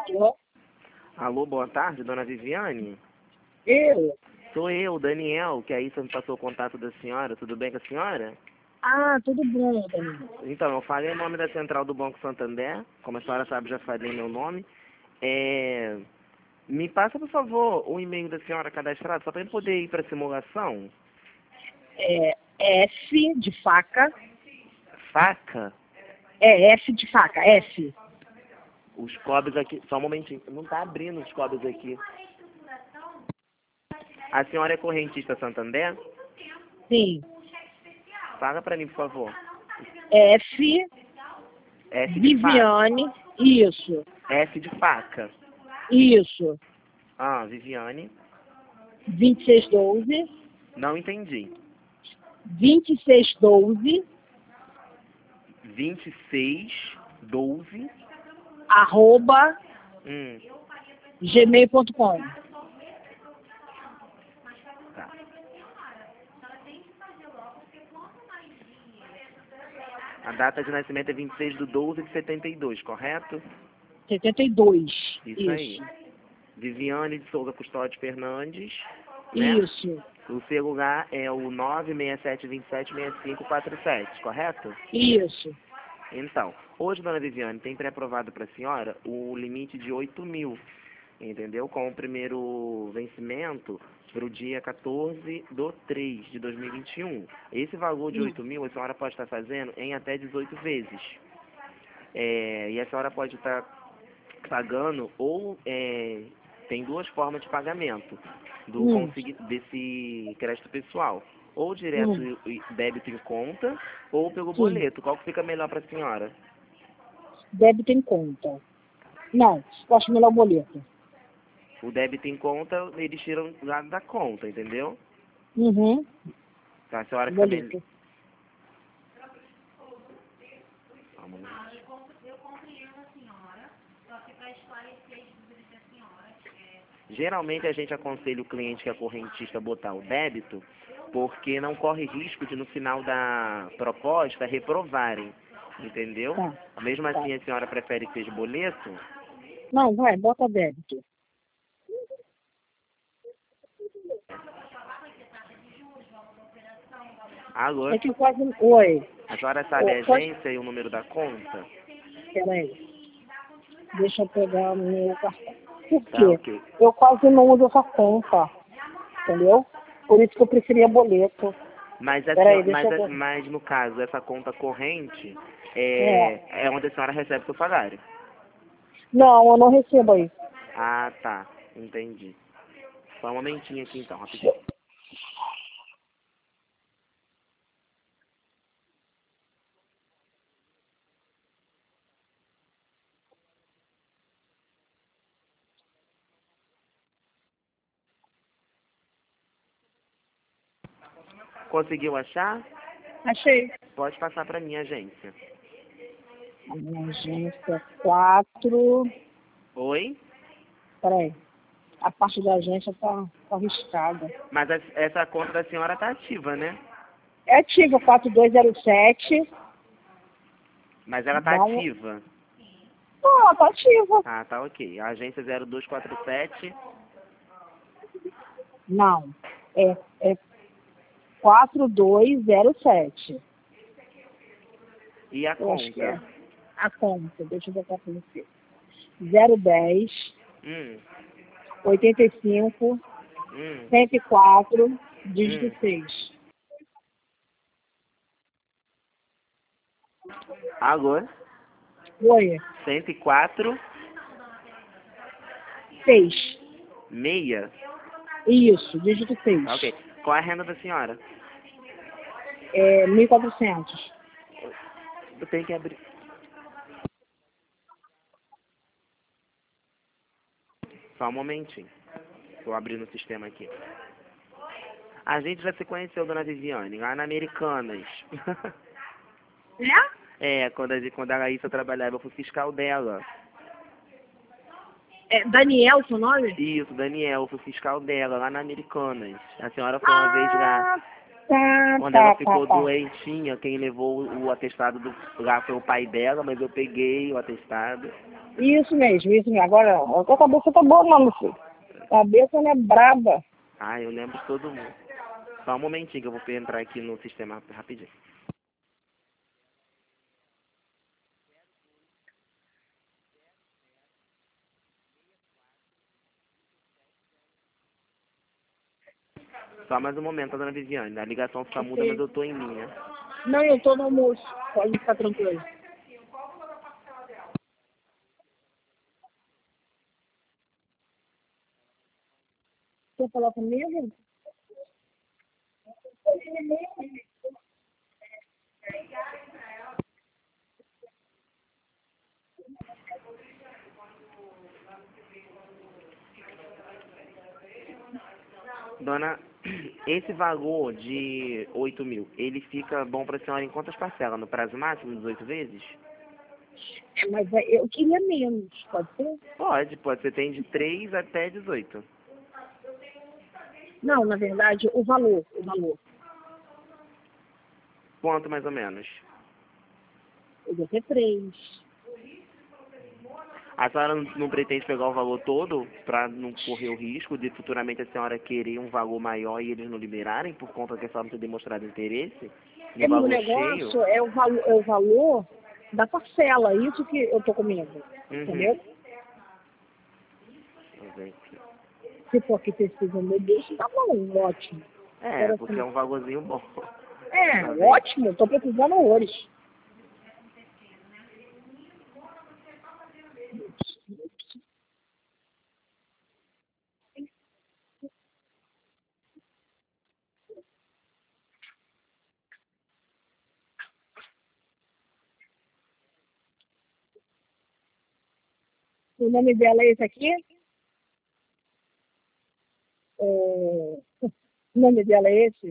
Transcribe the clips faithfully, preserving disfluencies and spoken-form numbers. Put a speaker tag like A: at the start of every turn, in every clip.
A: Alô?
B: Alô, boa tarde, dona Viviane?
A: Eu?
B: Sou eu, Daniel, que aí você me passou o contato da senhora. Tudo bem com a senhora?
A: Ah, tudo bom, Danilo.
B: Então, eu falei o nome da central do Banco Santander. Como a senhora sabe, já falei meu nome. É... Me passa, por favor, o e-mail da senhora cadastrado, só para eu poder ir para a simulação.
A: É F de faca.
B: Faca?
A: É F de faca, F.
B: Os códigos aqui... Só um momentinho. Não está abrindo os códigos aqui. A senhora é correntista Santander?
A: Sim.
B: Fala para mim, por favor.
A: F,
B: F de faca.
A: Viviane. Isso.
B: F de faca.
A: Isso.
B: Ah, Viviane.
A: vinte e seis doze.
B: Não entendi.
A: vinte e seis doze.
B: vinte e seis, doze.
A: Arroba
B: Hum,
A: gmail ponto com.
B: tá. A data de nascimento é vinte e seis de doze de setenta e dois, correto?
A: setenta e dois.
B: Isso,
A: Isso.
B: aí. Viviane de Souza Custódio Fernandes. Né?
A: Isso.
B: O celular é o nove seis sete dois sete seis cinco quatro sete, correto?
A: Isso.
B: Então, hoje, dona Viviane, tem pré-aprovado para a senhora o limite de oito mil, entendeu? Com o primeiro vencimento para o dia quatorze de três de dois mil e vinte e um. Esse valor de oito mil a senhora pode estar fazendo em até dezoito vezes. É, e a senhora pode estar pagando ou é, tem duas formas de pagamento do
A: Hum.
B: consegui- desse crédito pessoal. Ou direto
A: Hum.
B: e- débito em conta, ou pelo
A: Sim.
B: boleto. Qual que fica melhor para a senhora?
A: Débito em conta. Não, eu acho melhor o boleto.
B: O débito em conta, eles tiram lá da conta, entendeu?
A: Uhum.
B: Então a senhora fica melhor.
A: Boleto.
B: Geralmente a gente aconselha o cliente que é correntista a botar o débito, porque não corre risco de no final da proposta reprovarem, entendeu?
A: Tá.
B: Mesmo
A: Tá.
B: assim a senhora prefere que seja boleto?
A: Não, vai, bota débito.
B: Alô?
A: É que eu quase. Oi.
B: A senhora sabe a
A: Ô, pode.
B: agência e o número da conta?
A: Peraí. Deixa eu pegar o meu cartão. Por
B: Tá,
A: quê?
B: ok.
A: Eu quase não uso essa conta. Entendeu? Por isso que eu preferia boleto.
B: Mas, a
A: Peraí,
B: senhora,
A: deixa
B: mas,
A: eu
B: a-
A: ver.
B: mas no caso, essa conta corrente
A: É.
B: é, é onde a senhora recebe seu salário.
A: Não, eu não recebo aí.
B: Ah, tá. Entendi. Só um momentinho aqui então, rapidinho. Conseguiu achar?
A: Achei.
B: Pode passar para minha agência.
A: A minha agência quatro.
B: Oi?
A: Peraí. A parte da agência tá, tá arriscada.
B: Mas a- essa conta da senhora tá ativa, né?
A: É ativa quatro dois zero sete.
B: Mas ela tá
A: Dá um...
B: ativa.
A: Não, tá ativa.
B: Ah, tá ok. A agência zero dois quatro sete.
A: Não. É, é quatro dois zero sete.
B: E a
A: Eu acho que é.
B: conta?
A: A conta, deixa eu botar pra você. zero dez,
B: Hum,
A: oitenta e cinco,
B: hum,
A: cento e quatro, dígito
B: hum.
A: seis.
B: Alô?
A: Oi,
B: cento e quatro,
A: seis.
B: meia.
A: Isso, dígito seis.
B: Tá ok. Qual é a renda da senhora?
A: É mil e quatrocentos.
B: Eu tenho que abrir. Só um momentinho. Vou abrir no sistema aqui. A gente já se conheceu, dona Viviane, lá na Americanas.
A: É?
B: É, quando a, quando a Raíssa trabalhava, eu fui fiscal dela.
A: É Daniel, seu nome?
B: Isso, Daniel, eu fui fiscal dela, lá na Americanas. A senhora foi uma vez lá.
A: Ah, Tá,
B: Quando ela
A: tá, tá,
B: ficou
A: tá.
B: doentinha, quem levou o atestado do lá foi o pai dela, mas eu peguei o atestado.
A: Isso mesmo, isso mesmo. Agora, a tua cabeça tá boa não, meu filho. Cabeça não é braba.
B: Ah, eu lembro de todo mundo. Só um momentinho que eu vou entrar aqui no sistema rapidinho. Só mais um momento, dona Viviane. A ligação fica muda, mas
A: Ok.
B: eu tô em linha.
A: Não, eu tô no almoço. Pode ficar tranquilo. Quer falar comigo?
B: Dona, esse valor de oito mil, ele fica bom pra senhora em quantas parcelas? No prazo máximo, dezoito vezes?
A: É, mas é, eu queria menos, pode ser?
B: Pode, pode. Você tem de três até dezoito.
A: Não, na verdade, o valor, o valor.
B: Quanto mais ou menos?
A: Eu vou ter três.
B: A senhora não não pretende pegar o valor todo para não correr o risco de futuramente a senhora querer um valor maior e eles não liberarem por conta que a senhora não ter demonstrado interesse no
A: É, o
B: valor cheio?
A: negócio é o, valo, é o valor da parcela, isso que eu tô comendo,
B: Uhum.
A: entendeu?
B: Vamos ver aqui.
A: Se for que precisa meu Deus, tá bom, ótimo.
B: É,
A: Agora
B: porque é
A: assim,
B: um valorzinho bom.
A: é,
B: Tá bem?
A: ótimo, tô precisando horrores. O nome dela é esse aqui? É, o nome dela é esse?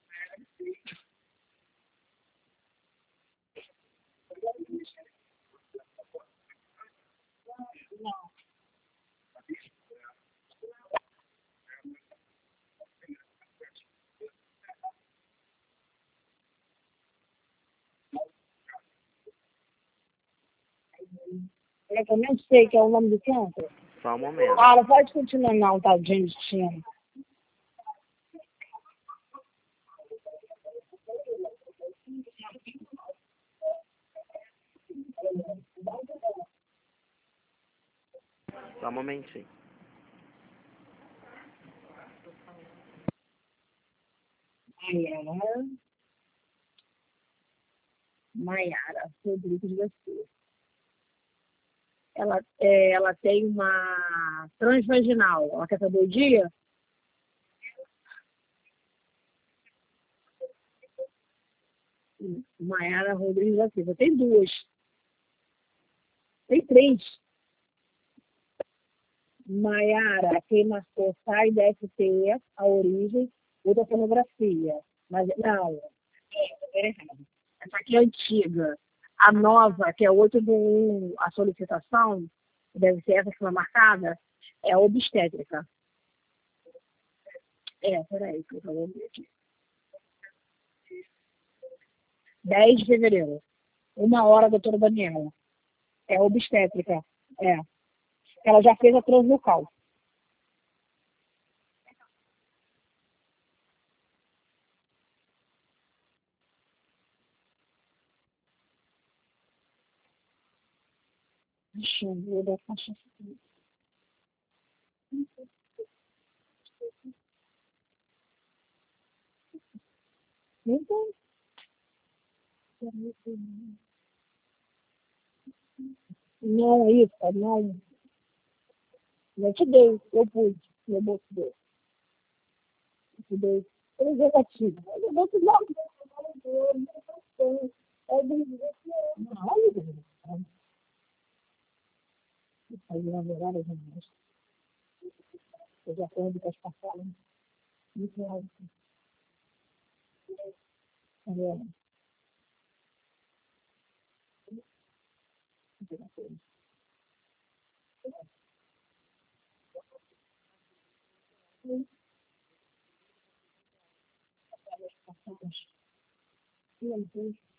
A: É que eu nem sei que é o nome do centro.
B: Só um momento.
A: Ah, não pode continuar não, tá, de destino.
B: Só um momentinho.
A: Maiara, Maiara Rodrigues da Silva. Ela, é, ela tem uma transvaginal. Ela quer saber o dia? Maiara Rodrigues da Silva. Tem duas. Tem três. Maiara, quem marcou sai da F T, a origem, outra pornografia. Mas não, é errado. Essa aqui é antiga. A nova, que é oito do um, a solicitação, deve ser essa que foi marcada, é a obstétrica. É, peraí, que eu vou ver aqui. dez de fevereiro. Uma hora, doutora Daniela. É obstétrica. É. Ela já fez a translocal. Deixa eu ver da faixa. Então, não, isso, não. Eu te dei, eu pude. Eu vou te dei. Eu te dei. Preservativo. Eu vou te dar. É do. Não, não. Aí, na verdade, eu já tenho de passar. Muito alto. tinha no curso.